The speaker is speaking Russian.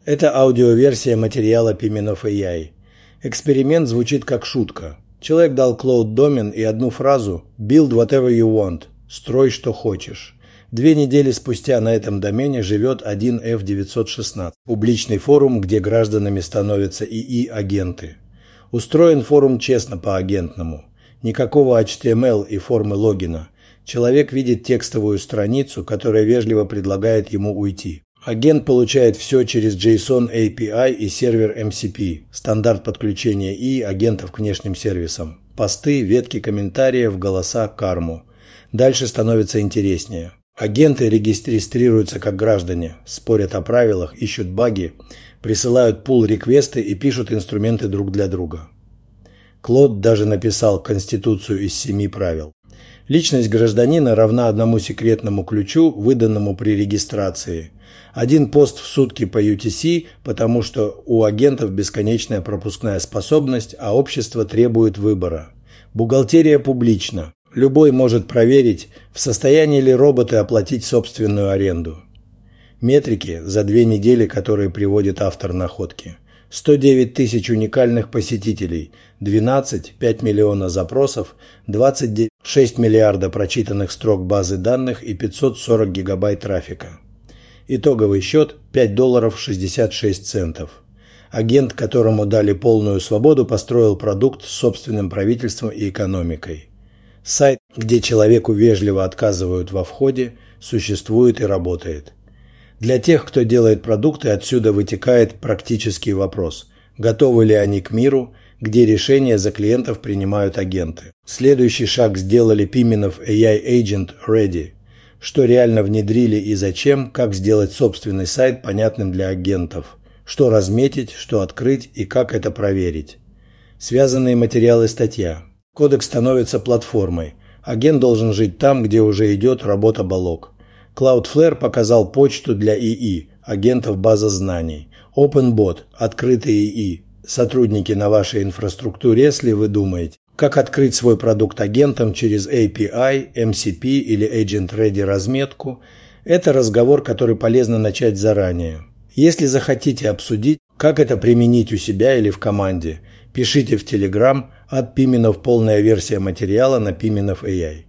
Это аудиоверсия материала Piminov AI. Эксперимент звучит как шутка. Человек дал Claude домен и одну фразу «Build whatever you want» – «Строй, что хочешь». 2 недели спустя на этом домене живет 1F916 – публичный форум, где гражданами становятся ИИ-агенты. Устроен форум честно по-агентному. Никакого HTML и формы логина. Человек видит текстовую страницу, которая вежливо предлагает ему уйти. Агент получает все через JSON API и сервер MCP, стандарт подключения ИИ агентов к внешним сервисам. Посты, ветки комментариев, голоса, карму. Дальше становится интереснее. Агенты регистрируются как граждане, спорят о правилах, ищут баги, присылают пул-реквесты и пишут инструменты друг для друга. Клод даже написал конституцию из 7 правил. Личность гражданина равна одному секретному ключу, выданному при регистрации. 1 пост в сутки по UTC, потому что у агентов бесконечная пропускная способность, а общество требует выбора. Бухгалтерия публична. Любой может проверить, в состоянии ли роботы оплатить собственную аренду. Метрики за 2 недели, которые приводит автор находки. 109 тысяч уникальных посетителей, 5 миллиона запросов, 26 миллиарда прочитанных строк базы данных и 540 гигабайт трафика. Итоговый счет $5.66. Агент, которому дали полную свободу, построил продукт с собственным правительством и экономикой. Сайт, где человеку вежливо отказывают во входе, существует и работает. Для тех, кто делает продукты, отсюда вытекает практический вопрос: готовы ли они к миру, где решения за клиентов принимают агенты? Следующий шаг сделали Piminov AI Agent Ready. Что реально внедрили и зачем, как сделать собственный сайт понятным для агентов, что разметить, что открыть и как это проверить. Связанные материалы статья. Кодекс становится платформой. Агент должен жить там, где уже идет работа-балок. Cloudflare показал почту для ИИ, агентов база знаний. OpenBot – открытый ИИ. Сотрудники на вашей инфраструктуре, если вы думаете, как открыть свой продукт агентам через API, MCP или Agent Ready разметку – это разговор, который полезно начать заранее. Если захотите обсудить, как это применить у себя или в команде, пишите в Telegram @Piminov полная версия материала на Piminov AI.